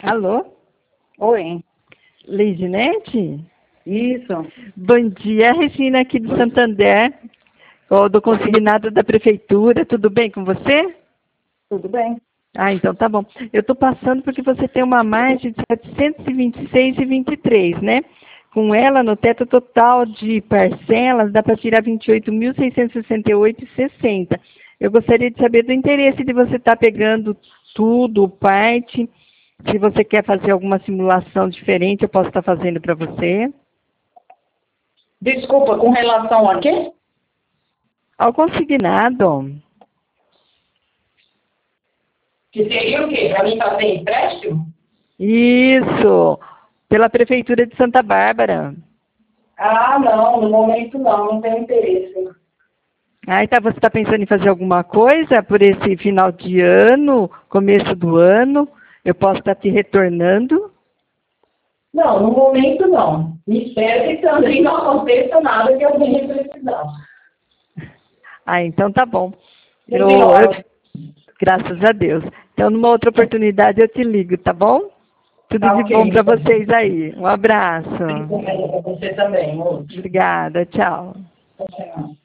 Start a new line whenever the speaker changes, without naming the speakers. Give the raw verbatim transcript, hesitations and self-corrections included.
Alô?
Oi.
Leidinete?
Isso.
Bom dia, Regina aqui de Santander, ou do consignado da prefeitura. Tudo bem com você?
Tudo bem.
Ah, então tá bom. Eu estou passando porque você tem uma margem de setecentos e vinte e seis e vinte e três, né? Com ela, no teto total de parcelas, dá para tirar vinte e oito mil seiscentos e sessenta e oito e sessenta. Eu gostaria de saber do interesse de você estar pegando tudo, parte. Se você quer fazer alguma simulação diferente, eu posso estar fazendo para você.
Desculpa, com relação a quê?
Ao consignado.
Que seria o quê? Para mim fazer empréstimo?
Isso, pela Prefeitura de Santa Bárbara.
Ah, não, no momento não, não tenho interesse.
Ah, então você está pensando em fazer alguma coisa por esse final de ano, começo do ano? Eu posso estar te retornando?
Não, no momento não. Espero que também não aconteça nada que eu venha precisar.
Ah, então tá bom.
Não
Eu,
tem hora.
eu, graças a Deus. Então, numa outra oportunidade eu te ligo, tá bom? Tudo
Tá
de
ok.
bom para vocês aí. Um abraço.
Para você também, moço.
Obrigada, tchau.
Tchau.